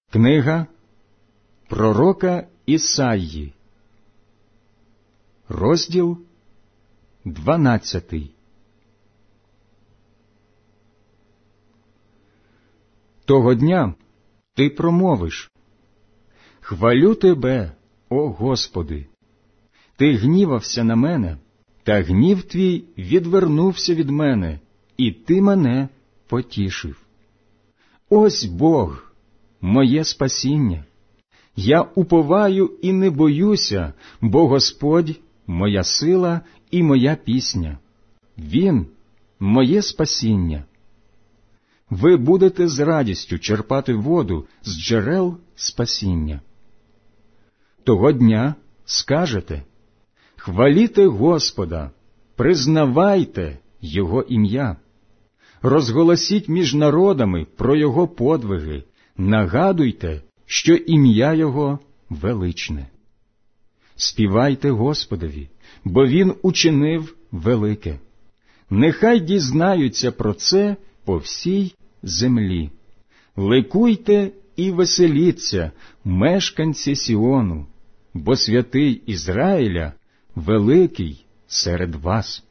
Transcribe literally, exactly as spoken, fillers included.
Книга пророка Ісаї, розділ дванадцятий. Того дня ти промовиш: «Хвалю тебе, о Господи! Ти гнівався на мене, та гнів твій відвернувся від мене, і ти мене потішив. Ось Бог, моє спасіння. Я уповаю і не боюся, бо Господь – моя сила і моя пісня. Він – моє спасіння. Ви будете з радістю черпати воду з джерел спасіння. Того дня скажете: хваліте Господа, признавайте Його ім'я. Розголосіть між народами про Його подвиги, нагадуйте, що ім'я Його величне. Співайте Господові, бо Він учинив велике. Нехай дізнаються про це по всій землі. Ликуйте і веселіться, мешканці Сіону, бо святий Ізраїля великий серед вас.